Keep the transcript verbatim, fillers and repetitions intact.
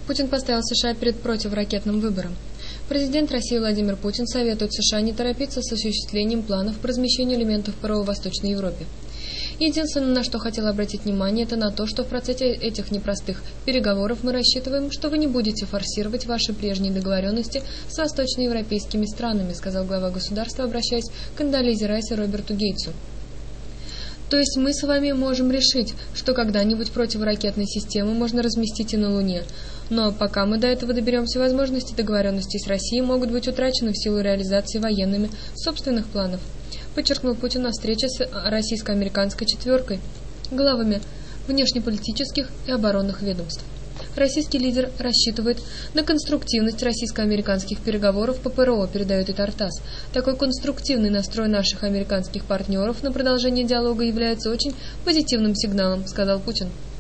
Путин поставил США перед противоракетным выбором. Президент России Владимир Путин советует США не торопиться с осуществлением планов по размещению элементов ПРО в Восточной Европе. Единственное, на что хотел обратить внимание, это на то, что в процессе этих непростых переговоров мы рассчитываем, что вы не будете форсировать ваши прежние договоренности с восточноевропейскими странами, сказал глава государства, обращаясь к Кондолизе Райс и Роберту Гейтсу. То есть мы с вами можем решить, что когда-нибудь противоракетные системы можно разместить и на Луне. Но пока мы до этого доберемся, возможности договоренностей с Россией могут быть утрачены в силу реализации военными собственных планов, подчеркнул Путин на встрече с российско-американской четверкой, главами внешнеполитических и оборонных ведомств. Российский лидер рассчитывает на конструктивность российско-американских переговоров по ПРО, передает и Тартас. Такой конструктивный настрой наших американских партнеров на продолжение диалога является очень позитивным сигналом, сказал Путин.